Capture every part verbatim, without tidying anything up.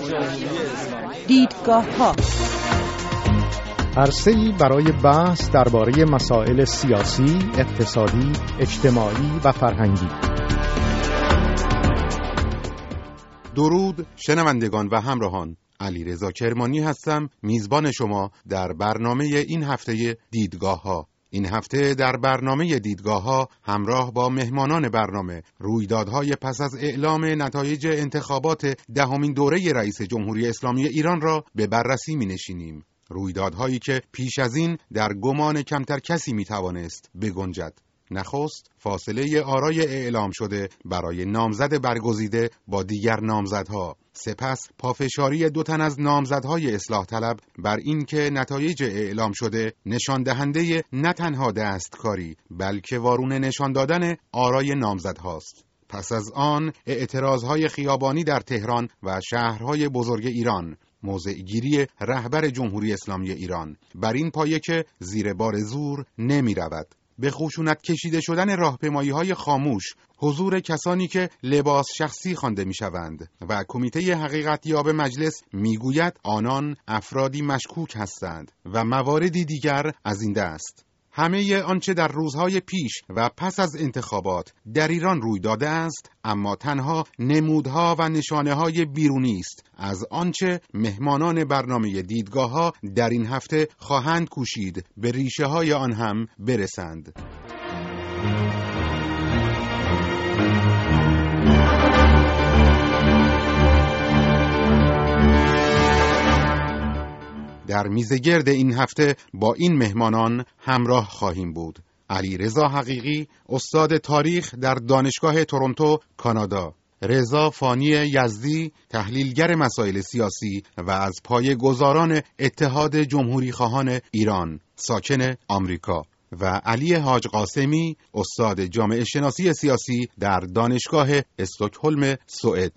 دیدگاه‌ها عرصه‌ای برای بحث درباره مسائل سیاسی، اقتصادی، اجتماعی و فرهنگی. درود شنوندگان و همراهان، علیرضا کرمانی هستم، میزبان شما در برنامه این هفته دیدگاه‌ها. این هفته در برنامه دیدگاه‌ها همراه با مهمانان برنامه رویدادهای پس از اعلام نتایج انتخابات دهمین دوره رئیس جمهوری اسلامی ایران را به بررسی می‌نشینیم. رویدادهایی که پیش از این در گمان کمتر کسی می‌توانست بگنجد. نخست فاصله آرای اعلام شده برای نامزد برگزیده با دیگر نامزدها، سپس پافشاری دو تن از نامزدهای اصلاح طلب بر این که نتایج اعلام شده نشان دهنده نه تنها دستکاری بلکه وارونه نشان دادن آرای نامزدهاست. پس از آن اعتراضهای خیابانی در تهران و شهرهای بزرگ ایران، موضع‌گیری رهبر جمهوری اسلامی ایران بر این پایه که زیر بار زور نمی رود. به خشونت کشیده شدن راهپیمایی‌های خاموش، حضور کسانی که لباس شخصی خوانده می‌شوند و کمیته حقیقتیاب مجلس می‌گوید آنان افرادی مشکوک هستند و مواردی دیگر از این دست. همه آنچه در روزهای پیش و پس از انتخابات در ایران روی داده است، اما تنها نمودها و نشانه‌های بیرونی است از آنچه مهمانان برنامه دیدگاه‌ها در این هفته خواهند کوشید به ریشه‌های آن هم برسند. در میزگرد این هفته با این مهمانان همراه خواهیم بود: علیرضا حقیقی، استاد تاریخ در دانشگاه تورنتو، کانادا; رضا فانی یزدی، تحلیلگر مسائل سیاسی و از پایه‌گذاران اتحاد جمهوری خواهان ایران، ساکن آمریکا; و علی حاج قاسمی، استاد جامعه شناسی سیاسی در دانشگاه استکهلم، سوئد.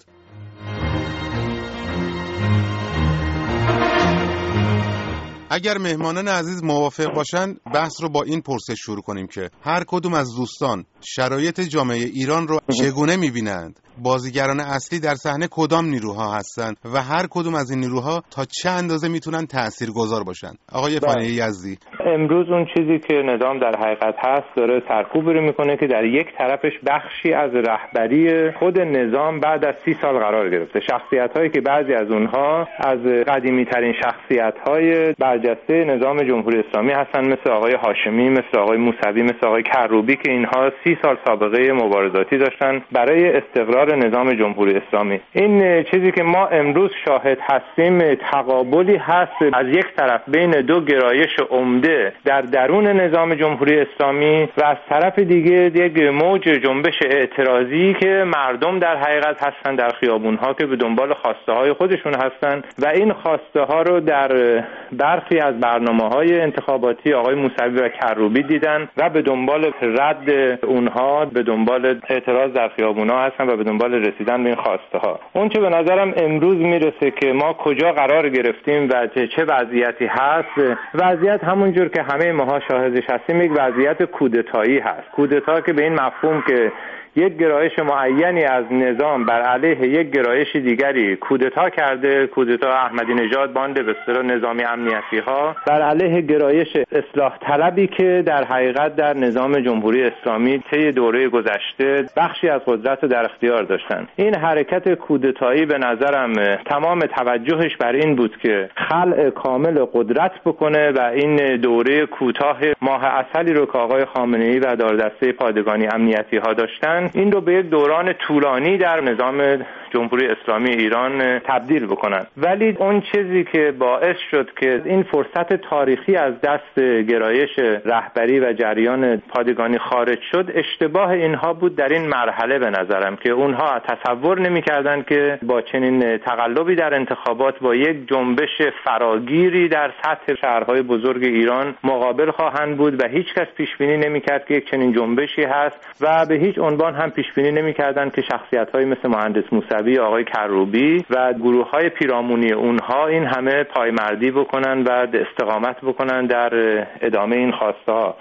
اگر مهمانان عزیز موافق باشند بحث رو با این پرسش شروع کنیم که هر کدوم از دوستان شرایط جامعه ایران رو چگونه می‌بینند؟ بازیگران اصلی در صحنه کدام نیروها هستند و هر کدوم از این نیروها تا چه اندازه میتونن تاثیرگذار باشن؟ آقای فانی یزدی. امروز اون چیزی که نظام در حقیقت هست داره سرکوب رو میکنه که در یک طرفش بخشی از رهبری خود نظام بعد از سی سال قرار گرفته. شخصیت‌هایی که بعضی از اونها از قدیمی‌ترین شخصیت‌های برجسته نظام جمهوری اسلامی هستن، مثل آقای هاشمی، مثل آقای موسوی، مثل آقای کروبی که اینها سی سال سابقه مبارزاتی داشتن برای استقرار نظام جمهوری اسلامی. این چیزی که ما امروز شاهد هستیم تقابلی هست از یک طرف بین دو گرایش عمده در درون نظام جمهوری اسلامی و از طرف دیگه یک موج جنبش اعتراضی که مردم در حقیقت هستن در خیابون‌ها که به دنبال خواسته‌های خودشون هستن و این خواسته‌ها رو در برخی از برنامه‌های انتخاباتی آقای موسوی و کروبی دیدن و به دنبال رد اونها، به دنبال اعتراض در خیابون‌ها هستن و به دنبال رسیدن به این خواسته‌ها. اون چه به نظرم امروز میرسه که ما کجا قرار گرفتیم و چه وضعیتی هست، وضعیت همونجور که همه ماها شاهدش هستیم یک وضعیت کودتایی هست. کودتا که به این مفهوم که یک گرایش معینی از نظام بر علیه یک گرایش دیگری کودتا کرده، کودتا احمدی نژاد بانده به اصطلاح نظامی امنیتی ها بر علیه گرایش اصلاح طلبی که در حقیقت در نظام جمهوری اسلامی طی دوره گذشته بخشی از قدرت رو در اختیار داشتن. این حرکت کودتایی به نظرم تمام توجهش بر این بود که خلع کامل قدرت بکنه و این دوره کوتاه ماه عسلی رو که آقای خامنه‌ای و دارودسته پادگانی امنیتی ها داشتن این رو به یک دوران طولانی در نظام جمهوری اسلامی ایران تبدیل بکنن. ولی اون چیزی که باعث شد که این فرصت تاریخی از دست گرایش رهبری و جریان پادگانی خارج شد، اشتباه اینها بود در این مرحله به نظرم که اونها تصور نمی‌کردن که با چنین تقلبی در انتخابات با یک جنبش فراگیری در سطح شهرهای بزرگ ایران مقابل خواهند بود و هیچ کس پیش بینی نمی‌کرد که یک چنین جنبشی هست و به هیچ عنوان هم پیش بینی نمی‌کردن که شخصیت‌هایی مثل مهندس موسوی، آقای کروبی و گروه‌های پیرامونی اونها این همه پایمردی بکنن و استقامت بکنن در ادامه این خواسته‌ها.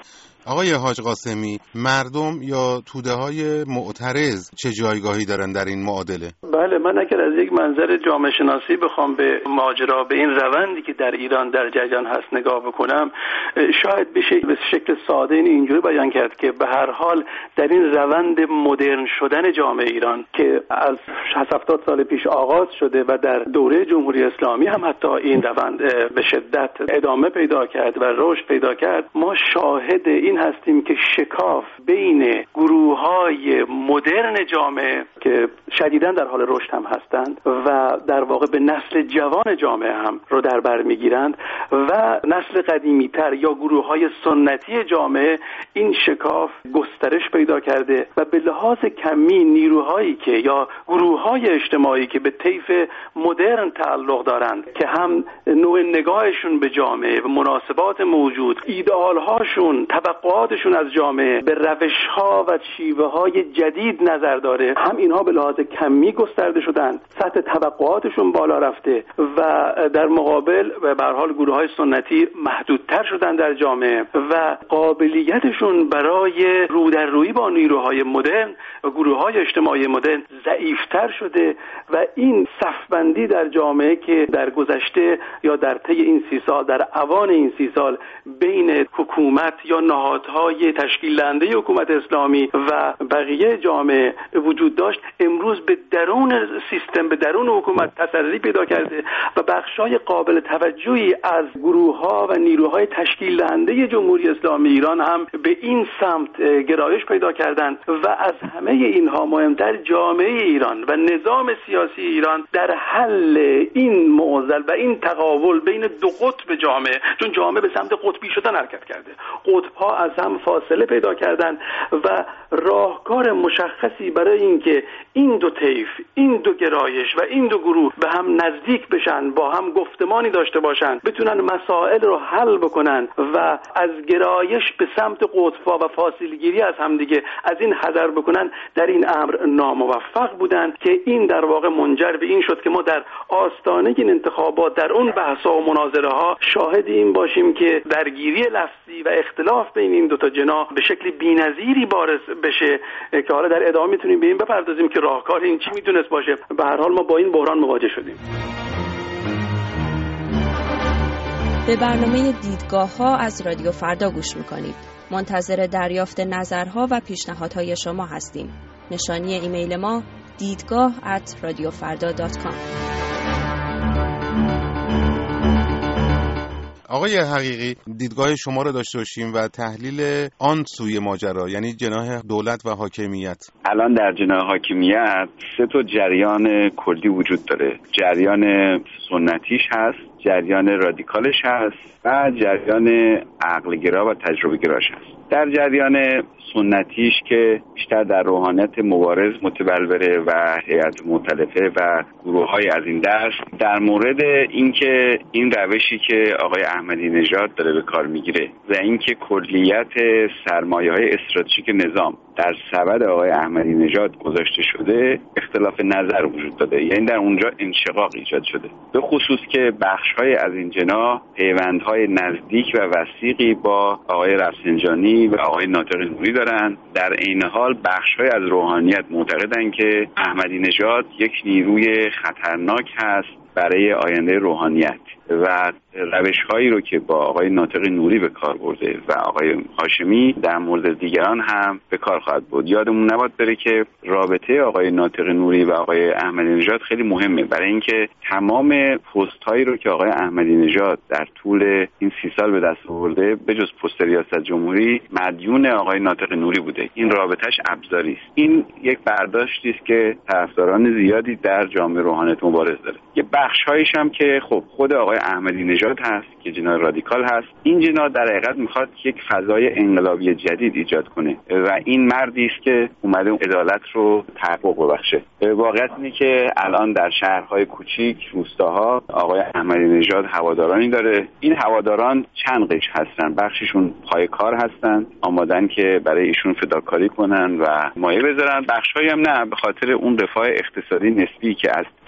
آقای حاج قاسمی، مردم یا توده های معترض چه جایگاهی دارن در این معادله؟ بله، من اگر از یک منظر جامعه شناسی بخوام به ماجرا، به این روندی که در ایران در جریان هست نگاه بکنم، شاید بشه به شکل ساده این اینجوری بیان کرد که به هر حال در این روند مدرن شدن جامعه ایران که از شصت هفتاد سال پیش آغاز شده و در دوره جمهوری اسلامی هم حتی این روند به شدت ادامه پیدا کرد و رشد پیدا کرد، ما شاهد این هستیم که شکاف بین گروه‌های مدرن جامعه که شدیداً در حال رشد هم هستند و در واقع به نسل جوان جامعه هم رو در بر میگیرند و نسل قدیمی‌تر یا گروه‌های سنتی جامعه، این شکاف گسترش پیدا کرده و به لحاظ کمی نیروهایی که یا گروه‌های اجتماعی که به طیف مدرن تعلق دارند که هم نوع نگاهشون به جامعه و مناسبات موجود، ایدئال‌هاشون، توقعاتشون از جامعه به روش‌ها و شیوه‌های جدید نظر داره، هم اینها به لحاظ کمی گسترده شدن، سطح توقعاتشون بالا رفته و در مقابل به هر حال گروه‌های سنتی محدودتر شدن در جامعه و قابلیتشون برای رو در روی با نیروهای مدرن و گروه‌های اجتماعی مدرن ضعیف‌تر شده و این صفبندی در جامعه که در گذشته یا در طی این سی سال، در اوان این سی سال بین حکومت یا نهادهای تشکیل دهنده حکومت اسلامی و بقیه جامعه وجود داشت، امروز به درون سیستم، به درون حکومت تسری پیدا کرده و بخشای قابل توجهی از گروه‌ها و نیروهای تشکیل دهنده جمهوری اسلامی ایران هم به این سمت گرایش پیدا کردند و از همه اینها مهمتر جامعه ایران و نظام سیاسی ایران در حل این معضل و این تقابل بین دو قطب جامعه، چون جامعه به سمت قطبی شدن حرکت کرده، قطب‌ها از هم فاصله پیدا کردن و راهکار مشخصی برای اینکه این دو طیف، این دو گرایش و این دو گروه به هم نزدیک بشن، با هم گفتمانی داشته باشن، بتونن مسائل رو حل بکنن و از گرایش به سمت قطب‌ها و فاصله گیری از هم دیگه از این حذر بکنن، در این امر ناموفق بودن که این در واقع منجر به این شد که ما در آستانه این انتخابات، در اون بحث‌ها و مناظره ها شاهد این باشیم که درگیری لفظی و اختلاف بین این دو تا جناح به شکل بی‌نظیری بارز بشه که حالا در ادامه میتونیم به این بپردازیم که راهکار این چی میتونست باشه. به هر حال ما با این بحران مواجه شدیم. به برنامه دیدگاه‌ها از رادیو فردا گوش میکنید. منتظر دریافت نظرها و پیشنهادهای شما هستیم. نشانی ایمیل ما دیدگاه ات رادیو فردا دات کام. آقای حقیقی، دیدگاه شما رو داشته باشیم و تحلیل آن سوی ماجرا، یعنی جناح دولت و حاکمیت. الان در جناح حاکمیت سه تا جریان کلی وجود داره. جریان سنتیش هست، جریان رادیکالش هست و جریان عقلگرا و تجربه گراش هست. در جریان سنتیش که بیشتر در روحانیت مبارز متبلوره و هیئت مؤتلفه و گروه‌های از این دست، در مورد اینکه این روشی که آقای احمدی نژاد داره به کار میگیره و اینکه کلیت سرمایه‌های استراتژیک نظام در سبد آقای احمدی نژاد گذاشته شده، اختلاف نظر وجود داده، یعنی در اونجا انشقاق ایجاد شده، به خصوص که بخش‌های از این جناح پیوندهای نزدیک و وثیقی با آقای رفسنجانی و آقای ناطق نوری دارن. در این حال بخش‌های از روحانیت معتقدن که احمدی نژاد یک نیروی خطرناک هست برای آینده روحانیت و روش‌هایی رو که با آقای ناطق نوری به کار برده و آقای هاشمی در مورد دیگران هم به کار خواهد برد. یادمون نباید بره که رابطه آقای ناطق نوری و آقای احمدی نژاد خیلی مهمه، برای اینکه تمام پست‌هایی رو که آقای احمدی نژاد در طول این سی سال به دست آورده به جز پست ریاست جمهوری مدیون آقای ناطق نوری بوده. این رابطه‌اش ابزاری است. این یک برداشتی است که طرفداران زیادی در جامعه روحانیت مبارز داره. یه بخش‌هایش هم که خب خود آقای احمدی نژاد هست که جناح رادیکال هست. این جناح در حقیقت میخواد یک فضای انقلابی جدید ایجاد کنه و این مردی است که اومده عدالت رو تحقق ببخشه. واقعیت اینه که الان در شهرهای کوچیک، روستاها آقای احمدی نژاد هوادارانی داره. این هواداران چند قشر هستن. بخششون پای کار هستن، آمادن که برای ایشون فداکاری کنن و مایه بذارن. بخشایی هم نه، به خاطر اون رفاه اقتصادی نسبی که از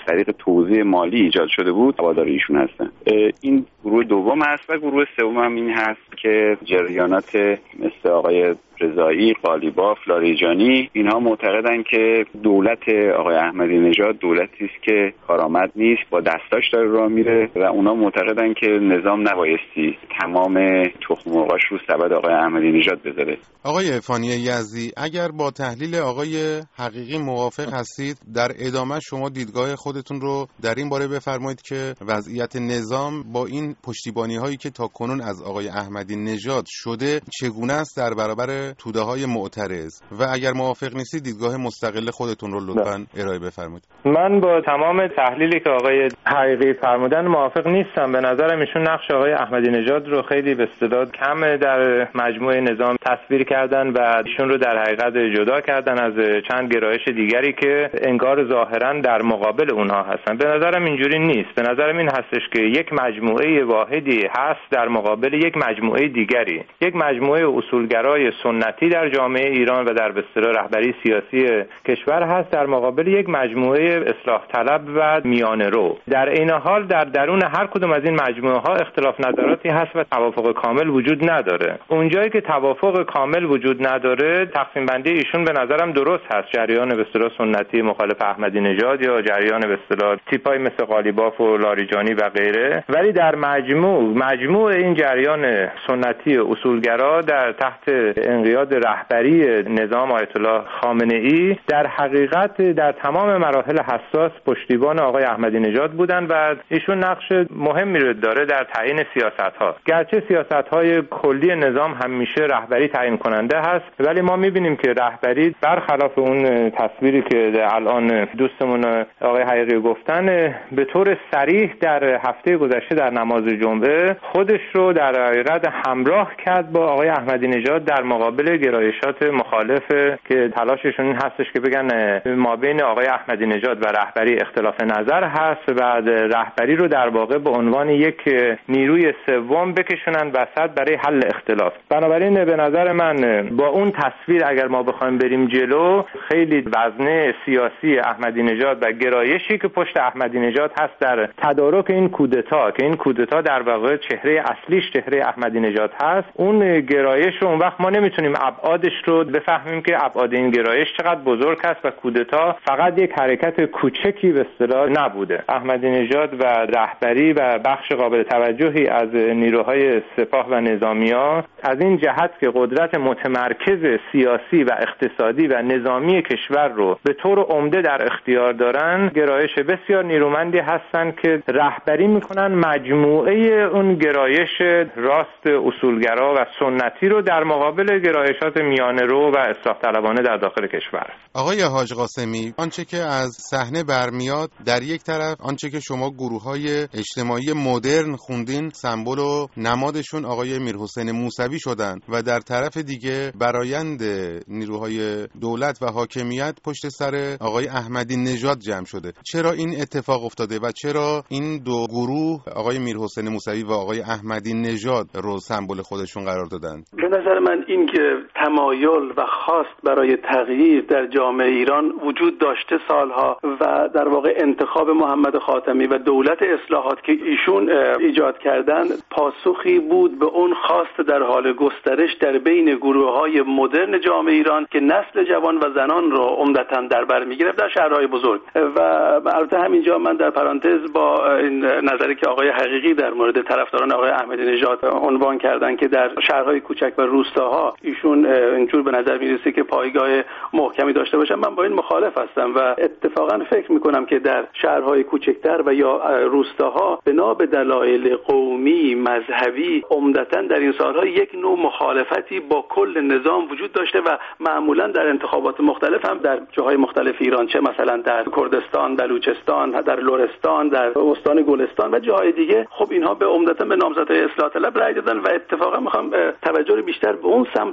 طریق توزیع مالی ایجاد شده بود هوادار ایشون هستن. این گروه دوم هست و گروه سوم هم این هست که جریانات مثل آقای رضایی، قالیباف، لاریجانی اینها معتقدن که دولت آقای احمدی نژاد دولتی است که کارآمد نیست، با دستاش داره راه میره و اونا معتقدن که نظام نبایستی تمام تخم مرغاش رو سبد آقای احمدی نژاد بذاره. آقای فانی یزدی، اگر با تحلیل آقای حقیقی موافق هستید، در ادامه شما دیدگاه خودتون رو در این باره بفرمایید که وضعیت نظام با این پشتیبانی هایی که تاکنون از آقای احمدی نژاد شده چگونه است در برابر توده های معترض، و اگر موافق نیستید دیدگاه مستقل خودتون رو لطفاً ارائه بفرمایید. من با تمام تحلیلی که آقای حقیقی فرمودن موافق نیستم. به نظرم ایشون نقش آقای احمدی نژاد رو خیلی به استعداد کم در مجموعه نظام تصویر کردن و ایشون رو در حقیقت جدا کردن از چند گرایش دیگری که انگار ظاهراً در مقابل اونها هستن. به نظرم اینجوری نیست. به نظرم این هستش که یک مجموعه واحدی هست در مقابل یک مجموعه دیگری، یک مجموعه اصولگرای سنتی در جامعه ایران و در به اصطلاح رهبری سیاسی کشور هست در مقابل یک مجموعه اصلاح طلب و میانه رو. در این حال در درون هر کدوم از این مجموعه ها اختلاف نظراتی هست و توافق کامل وجود نداره. اونجایی که توافق کامل وجود نداره، تقسیم بندی ایشون به نظرم درست هست. جریان به اصطلاح سنتی مخالف احمدی نژاد یا جریان به اصطلاح تیپای مثل قالیباف و لاریجانی و غیره، ولی در مجموع مجموع این جریان سنتی اصولگرا در تحت انقیاد رهبری نظام آیت الله خامنه ای در حقیقت در تمام مراحل حساس پشتیبان آقای احمدی نژاد بودند و ایشون نقش مهمی رو داره در تعیین سیاست‌ها. گرچه سیاست‌های کلی نظام همیشه رهبری تعیین کننده هست، ولی ما می‌بینیم که رهبری برخلاف اون تصویری که الان دوستمون آقای حقیقی گفتن، به طور صریح در هفته گذشته در نماز جمعه خودش رو در حقیقت همراه کرد با آقای احمدی نژاد در مقابل گرایشات مخالفه که تلاششون این هستش که بگن ما بین آقای احمدی نژاد و رهبری اختلاف نظر هست و بعد رهبری رو در واقع به عنوان یک نیروی سوم بکشونن وسط برای حل اختلاف. بنابراین به نظر من با اون تصویر اگر ما بخوایم بریم جلو، خیلی وزنه سیاسی احمدی نژاد و گرایشی که پشت احمدی نژاد هست در تدارک این کودتا، که این کودتا در واقع چهره اصلیش چهره احمدی نژاد هست، اون گرایش رو اون وقت ما نمیتونیم ابعادش رو بفهمیم که ابعاد این گرایش چقدر بزرگ است و کودتا فقط یک حرکت کوچکی به اصطلاح نبوده. احمدی نژاد و رهبری و بخش قابل توجهی از نیروهای سپاه و نظامی‌ها از این جهت که قدرت متمرکز سیاسی و اقتصادی و نظامی کشور رو به طور عمده در اختیار دارن، گرایش بسیار نیرومندی هستند که رهبری میکنن مجموعه اون گرایش راست اصولگرا و سنتی رو در مقابل گرایشات میانه رو و اصلاح طلبانه در داخل کشور. آقای حاج قاسمی، آنچه که از صحنه برمیاد، در یک طرف آنچه که شما گروه‌های اجتماعی مدرن خوندین سمبل و نمادشون آقای میرحسین موسوی شدن و در طرف دیگه برآیند نیروهای دولت و حاکمیت پشت سر آقای احمدی نژاد جمع شده. چرا این اتفاق افتاده و چرا این دو گروه آقای میرحسین موسوی و آقای احمدی نژاد رو سمبل خودشون قرار دادن؟ به نظر من این که تمایل و خواست برای تغییر در جامعه ایران وجود داشته سالها و در واقع انتخاب محمد خاتمی و دولت اصلاحات که ایشون ایجاد کردن پاسخی بود به اون خواست در حال گسترش در بین گروه‌های مدرن جامعه ایران که نسل جوان و زنان رو عمدتاً در بر می‌گرفت در شهرهای بزرگ. و البته همینجا من در پرانتز با این نظری که آقای حقیقی در مورد طرفداران آقای احمدی نژاد عنوان کردن که در شهرهای کوچک و روستاها ایشون اینجور به نظر میرسه که پایگاه محکمی داشته باشن، من با این مخالف هستم و اتفاقا فکر میکنم که در شهرهای کوچکتر و یا روستاها بنا به دلایل قومی مذهبی عمدتاً در این سالها یک نوع مخالفتی با کل نظام وجود داشته و معمولا در انتخابات مختلف هم در جاهای مختلف ایران، چه مثلا در کردستان، بلوچستان، در لرستان، در استان گلستان و جاهای دیگه، خب اینها به عمدتاً به نامزدهای اصلاح طلب رأی دادن و اتفاقا میخوام توجه رو بیشتر به اون سمت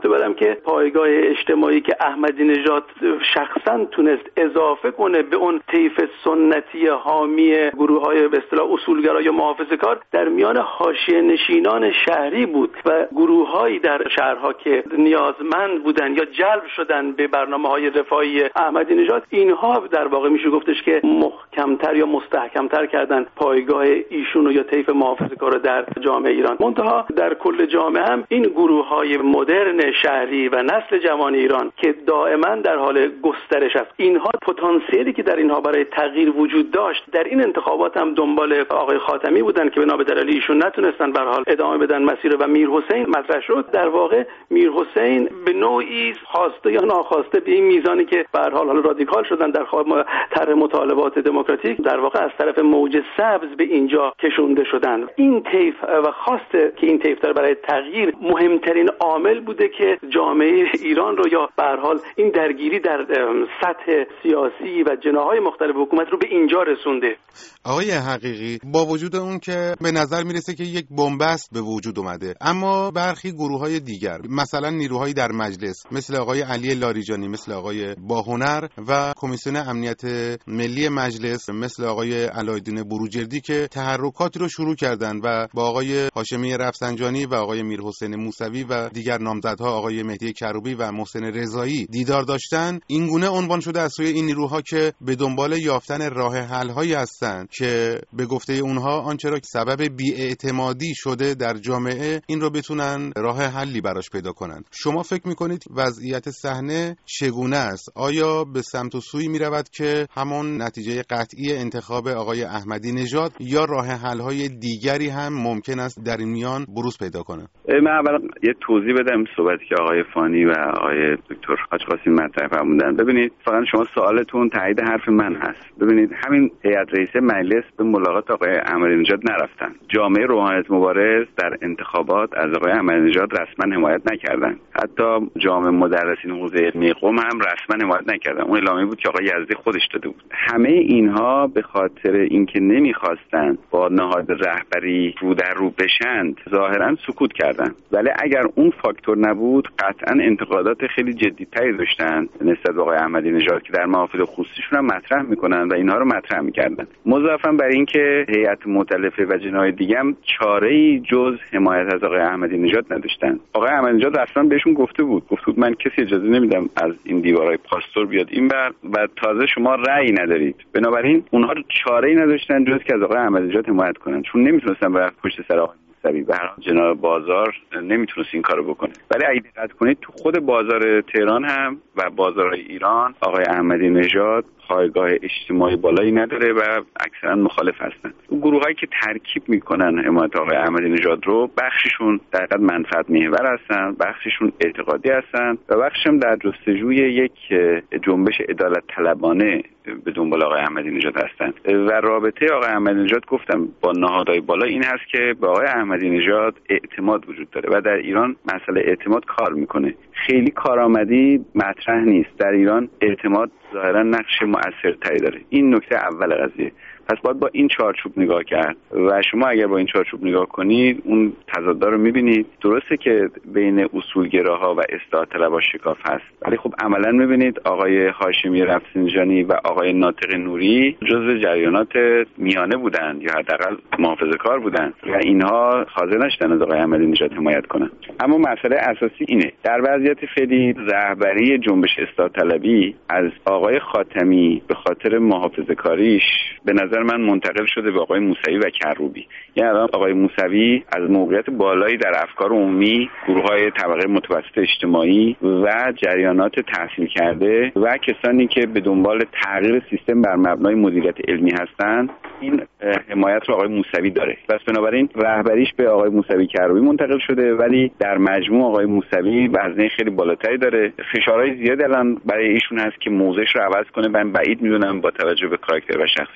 سمت برم که پایگاه اجتماعی که احمدی نژاد شخصا تونست اضافه کنه به اون طیف سنتی حامی گروه‌های به اصطلاح اصولگرا یا محافظه‌کار در میان حاشیه نشینان شهری بود و گروه‌هایی در شهرها که نیازمند بودن یا جلب شدن به برنامه‌های رفاهی احمدی نژاد، اینها در واقع میشه گفتش که محکم‌تر یا مستحکم‌تر کردن پایگاه ایشون یا طیف محافظه‌کار در جامعه ایران. منتها در کل جامعه هم این گروه‌های مدرن شهری و نسل جوان ایران که دائما در حال گسترش است، اینها پتانسیلی که در اینها برای تغییر وجود داشت در این انتخابات هم دنبال آقای خاتمی بودن که بنا به دلایل ایشون نتونستن به هر حال ادامه بدن مسیر و میرحسین مطرح شد. در واقع میرحسین به نوعی خواسته یا ناخواسته به این میزانی که به هر حال حالا رادیکال شدن در طرح مطالبات دموکراتیک، در واقع از طرف موج سبز به اینجا کشونده شدن. این طیف و خواسته که این طیف داره برای تغییر مهمترین عامل بوده که جامعه ایران رو یا به هر حال این درگیری در سطح سیاسی و جناح‌های مختلف حکومت رو به اینجا رسونده. آقای حقیقی، با وجود اون که به نظر میرسه که یک بنبست به وجود اومده، اما برخی گروه‌های دیگر مثلا نیروهایی در مجلس مثل آقای علی لاریجانی، مثل آقای باهنر و کمیسیون امنیت ملی مجلس مثل آقای علایالدین بروجردی که تحرکاتی رو شروع کردن و با آقای هاشمی رفسنجانی و آقای میرحسین موسوی و دیگر نامزدها آقای مهدی کروبی و محسن رضایی دیدار داشتن، این گونه عنوان شده از سوی این نیروها که به دنبال یافتن راه حل‌هایی هستند که به گفته اونها آنچه را که سبب بی‌اعتمادی شده در جامعه این رو بتونن راه حلی براش پیدا کنن. شما فکر میکنید وضعیت صحنه چگونه است؟ آیا به سمت و سوی میرود که همون نتیجه قطعی انتخاب آقای احمدی نژاد یا راه حل‌های دیگری هم ممکن است در این میان بروز پیدا کنه؟ من اول یه توضیح بدم صحبتی که آقای فانی و آقای دکتر حاج قاسمی مطرح فرمودن. ببینید فقط شما سوالتون تایید حرف من هست. ببینید همین هیئت رئیسه مجلس به ملاقات آقای احمدی نژاد نرفتن. جامعه روحانیت مبارز در انتخابات از آقای احمدی نژاد رسما حمایت نکردن. حتی جامعه مدرسین حوزه علمی قم هم رسما حمایت نکردن. اون اعلامیه بود که آقای یزدی خودش داده بود. همه اینها به خاطر اینکه نمیخواستن با نهاد رهبری رو در رو بشند ظاهرا سکوت کردن. ولی اگر اون فاکتور نبود قطعا انتقادات خیلی جدی‌تری داشتن نسبت به آقای احمدی نژاد که در محافل خصوصیشون هم مطرح میکنن و اینها رو مطرح میکردن. مضافاً بر اینکه هیئت مؤتلفه و جناح دیگه هم چاره‌ای جز حمایت از آقای احمدی نژاد نداشتن. آقای احمدی نژاد اصلا بهشون گفته بود گفته بود من کسی اجازه نمیدم از این دیوارهای پاستور بیاد اینور و تازه شما رأی ندارید. بنابراین اونها چاره‌ای نداشتن جز که از آقای احمدی نژاد حمایت کنن، چون نمیتونستن برای پشت سر آقای موسوی به هر حال جناب بازار نمیتونست این کارو بکنه. ولی اگه دقت کنید تو خود بازار تهران هم و بازارهای ایران آقای احمدی نژاد پایگاه اجتماعی بالایی نداره و اکثرا مخالف هستن. اون گروهایی که ترکیب میکنن حمایت آقای احمدی نژاد رو بخششون در حقیقت منفعت محور هستن، بخششون اعتقادی هستن و بخششون در جستجوی یک جنبش عدالت طلبانه به دنبال آقای احمدی نژاد هستن. و رابطه آقای احمدی نژاد گفتم با نهادهای بالا این هست که به آقای احمدی نژاد اعتماد وجود داره و در ایران مسئله اعتماد کار میکنه. خیلی کارآمدی مطرح نیست. در ایران اعتماد ظاهرا نقش مؤثرتری داره. این نکته اول قضیه. پس باید با این چارچوب نگاه کرد و شما اگر با این چارچوب نگاه کنید اون تضاد رو میبینید. درسته که بین اصولگراها و اصلاح طلبها شکاف هست، ولی خب عملا میبینید آقای هاشمی رفسنجانی و آقای ناطق نوری جزو جریانات میانه بودند یا حداقل محافظه‌کار بودند و اینها حاضر نشدن از آقای احمدی نژاد حمایت کنند. اما مسئله اساسی اینه در وضعیت فعلی رهبری جنبش اصلاح طلبی از آقای خاتمی به خاطر محافظه‌کاریش به نظر من منتقل شده به آقای موسوی و کروبی. یعنی الان آقای موسوی از موقعیت بالایی در افکار عمومی گروه‌های طبقه متوسط اجتماعی و جریانات تحصیل کرده و کسانی که به دنبال تغییر سیستم بر مبنای مدیریت علمی هستند این حمایت رو آقای موسوی داره. پس بنابراین رهبریش به آقای موسوی کروبی منتقل شده، ولی در مجموع آقای موسوی وزنه خیلی بالاتری داره. فشارهای زیاد الان برای ایشون هست که موضعش رو عوض کنه. من بعید میدونم با توجه به کاراکتر و شخصیتش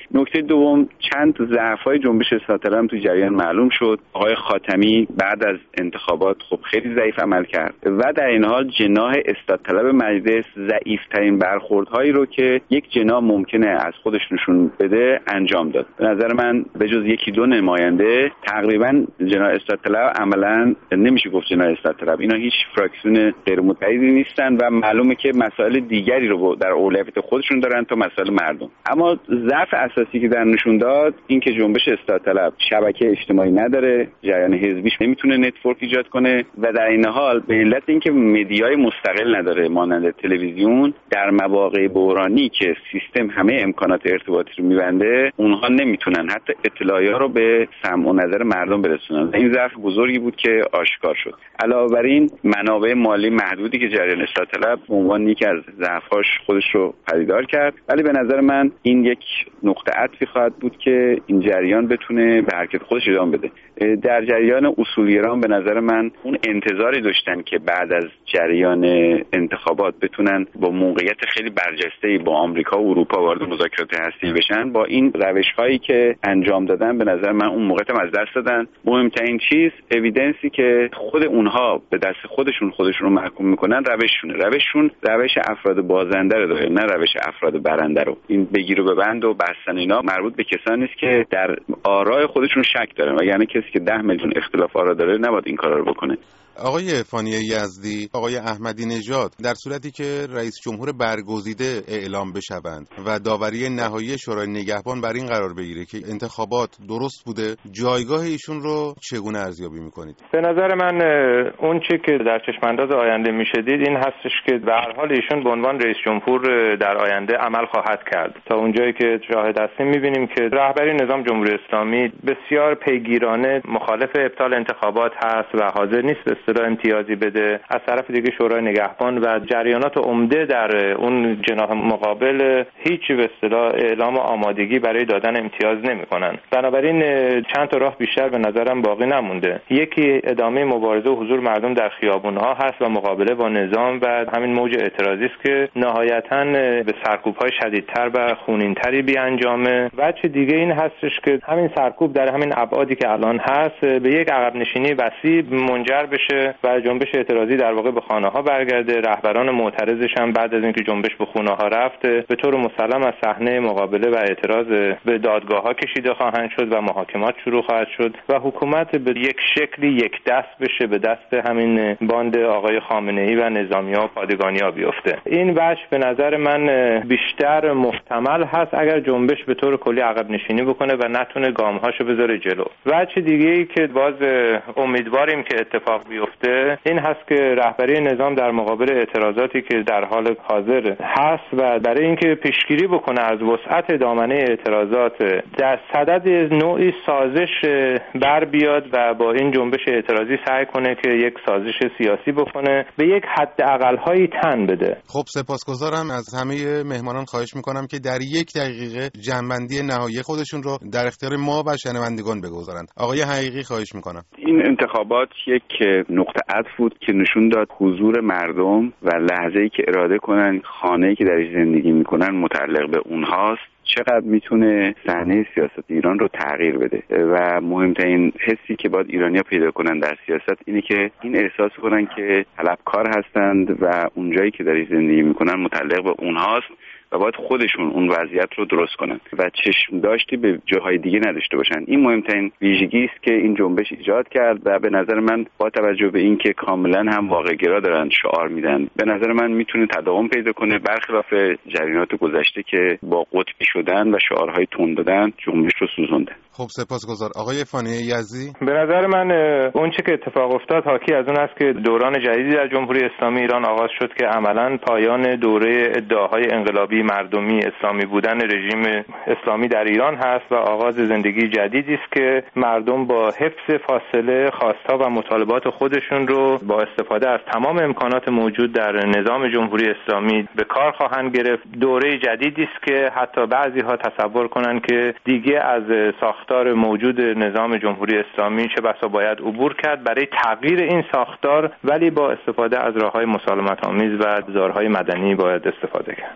نکته دوم، چند ضعف‌های جنبش اصلاح طلب تو جریان معلوم شد. آقای خاتمی بعد از انتخابات خب خیلی ضعیف عمل کرد و در این حال جناح اصلاح طلب مجلس ضعیف‌ترین برخوردهایی رو که یک جناح ممکنه از خودش نشون بده انجام داد. به نظر من به جز یکی دو نماینده تقریبا جناح اصلاح طلب عملاً نمیشه گفت جناح اصلاح طلب، اینا هیچ فراکسیون غیر متحدی نیستن و معلومه که مسائل دیگری رو در اولویت خودشون دارن تا مسائل مردم. اما ضعف اساسی که در نشون داد این که جنبش اصلاح طلب شبکه اجتماعی نداره، جریان حزبیش نمیتونه نتورک ایجاد کنه و در این حال به علت اینکه مدیای مستقل نداره مانند تلویزیون، در مواقع بحرانی که سیستم همه امکانات ارتباطی رو میبنده اونها نمیتونن حتی اطلاعات رو به سمع و نظر مردم برسونن. این ضعف بزرگی بود که آشکار شد. علاوه بر این منابع مالی محدودی که جریان اصلاح طلب به عنوان یکی از ضعف‌هاش خودش رو پدیدار کرد، ولی به نظر من این یک نقطه عطفی خواهد بود که این جریان بتونه به حرکت خودش ادامه بده. در جریان اصولگرایان به نظر من اون انتظاری داشتن که بعد از جریان انتخابات بتونن با موقعیت خیلی برجسته‌ای با آمریکا و اروپا وارد مذاکرات هسته‌ای بشن. با این روش‌هایی که انجام دادن به نظر من اون موقعیت از دست دادن. مهمترین چیز اوییدنسی که خود اونها به دست خودشون خودشون رو محکوم میکنن روششونه. روششون روش افراد بازنده رو داره، نه روش افراد برنده رو. این بگیر و ببند و بستن اینا مربوط به کسانی است که در آرای خودشون شک دارن و یعنی کسی که ده میلیون اختلاف آرا داره نباید این کارا رو بکنه. آقای فانی یزدی، آقای احمدی نژاد در صورتی که رئیس جمهور برگزیده اعلام بشوند و داوری نهایی شورای نگهبان بر این قرار بگیره که انتخابات درست بوده، جایگاه ایشون رو چگونه ارزیابی میکنید؟ به نظر من اون چه که در چشمانداز آینده میشه دید این هستش که به هر حال ایشون به عنوان رئیس جمهور در آینده عمل خواهد کرد. تا اونجایی که شاهد هستیم میبینیم که رهبری نظام جمهوری اسلامی بسیار پیگیرانه مخالف ابطال انتخابات هست و حاضر نیست اصطلاح امتیازی بده. از طرف دیگه شورای نگهبان و جریانات عمده در اون جناح مقابل هیچ به اصطلاح اعلام آمادگی برای دادن امتیاز نمی‌کنن. بنابراین چند تا راه بیشتر به نظرم باقی نمونده. یکی ادامه مبارزه و حضور مردم در خیابون‌ها هست و مقابله با نظام و همین موج اعتراضی است که نهایتاً به سرکوب‌های شدیدتر و خونین‌تری بیانجامه. بچه دیگه این هستش که همین سرکوب در همین ابعادی که الان هست به یک عقب نشینی وسیع منجر بشه و جنبش اعتراضی در واقع به خانه‌ها برگرده. رهبران معترضش هم بعد از اینکه جنبش به خونه‌ها رفت به طور مسلم از صحنه مقابله و اعتراض به دادگاه‌ها کشیده خواهند شد و محاکمات شروع خواهد شد و حکومت به یک شکلی یک دست بشه به دست همین باند آقای خامنه‌ای و نظامی‌ها و پادگانی‌ها بیفته. این وجه به نظر من بیشتر محتمل هست اگر جنبش به طور کلی عقب نشینی بکنه و نتونه گام‌هاشو بذاره جلو. وجه دیگه‌ای که باز امیدواریم که اتفاق بیفته این هست که رهبری نظام در مقابل اعتراضاتی که در حال حاضر هست و برای اینکه پیشگیری بکنه از وسعت دامنه اعتراضات در صدد نوعی سازش بر بیاد و با این جنبش اعتراضی سعی کنه که یک سازش سیاسی بکنه، به یک حد اقل‌هایی تن بده. خب سپاسگزارم از همه مهمانان. خواهش میکنم که در یک دقیقه جنبندی نهایی خودشون رو در اختیار ما و شنوندگان بگذارند. آقای حقیقی خواهش میکنم. این انتخابات یک نقطه عطف بود که نشون داد حضور مردم و لحظه‌ای که اراده کنن خانه‌ای که درش زندگی میکنن متعلق به اونهاست چقدر میتونه صحنه سیاست ایران رو تغییر بده و مهمترین حسی که باید ایرانی‌ها پیدا کنن در سیاست اینه که این احساس کنن که طلبکار هستند و اونجایی که درش زندگی میکنن متعلق به اونهاست و باید خودشون اون وضعیت رو درست کنن و چشم داشتی به جاهای دیگه نداشته باشن. این مهمترین ویژگی است که این جنبش ایجاد کرد و به نظر من با توجه به این که کاملا هم واقع‌گرا دارن شعار میدن به نظر من میتونه تداوم پیدا کنه، برخلاف جریانات گذشته که با قطبی شدن و شعارهای تند دادن جنبش رو سوزونده. خب سپاسگزار. آقای فانی یزدی، به نظر من اون چه که اتفاق افتاد حاکی از اون است که دوران جدیدی در جمهوری اسلامی ایران آغاز شد که عملاً پایان دوره ادعاهای انقلابی مردمی اسلامی بودن رژیم اسلامی در ایران هست و آغاز زندگی جدیدی است که مردم با حفظ فاصله خواستها و مطالبات خودشون رو با استفاده از تمام امکانات موجود در نظام جمهوری اسلامی به کار خواهند گرفت. دوره جدیدی است که حتی بعضی‌ها تصور کنند که دیگه از ساختار موجود نظام جمهوری اسلامی چه بسا باید عبور کرد برای تغییر این ساختار، ولی با استفاده از راه‌های مسالمت‌آمیز و ابزارهای مدنی باید استفاده کرد. آقای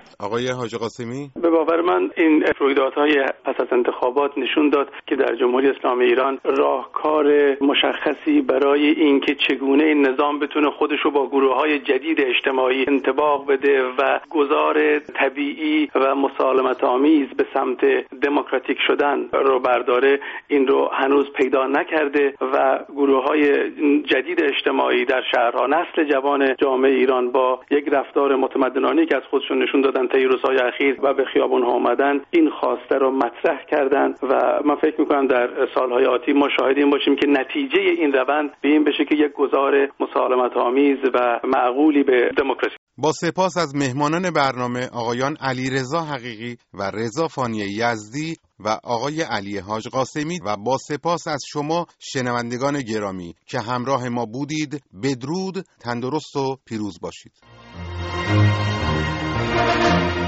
حاج قاسمی؟ به باور من این رویدادهای پس از انتخابات نشون داد که در جمهوری اسلامی ایران راهکار مشخصی برای اینکه چگونه این نظام بتونه خودش رو با گروه‌های جدید اجتماعی انطباق بده و گذار طبیعی و مسالمت آمیز به سمت دموکراتیک شدن رو برداره، این رو هنوز پیدا نکرده و گروه‌های جدید اجتماعی در شهرها، نسل جوان جامعه ایران با یک رفتار متمدنانه که از خودشون نشون دادن طی روزهای اخیر و به خیابون‌ها اومدن، این خواسته رو مطرح کردن و من فکر می‌کنم در سالهای آتی ما شاهد این باشیم که نتیجه این روند به این بشه که یک گذار مسالمت آمیز و معقولی به دموکراسی. با سپاس از مهمانان برنامه آقایان علیرضا حقیقی و رضا فانی یزدی و آقای علی حاج قاسمی و با سپاس از شما شنوندگان گرامی که همراه ما بودید. بدرود، تندرست و پیروز باشید.